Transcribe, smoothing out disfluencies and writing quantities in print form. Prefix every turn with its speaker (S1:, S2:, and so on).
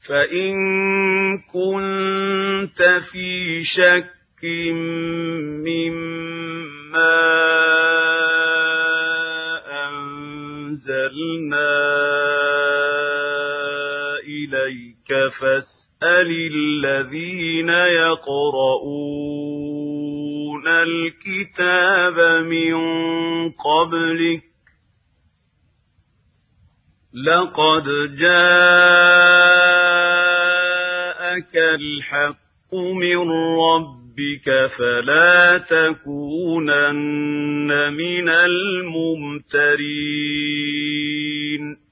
S1: فإن كنت في شك مما أنزلنا إليك فاسأل الذين يقرؤون الكتاب من قبلك لقد جاءك الحق من ربك فلا تكونن من الممترين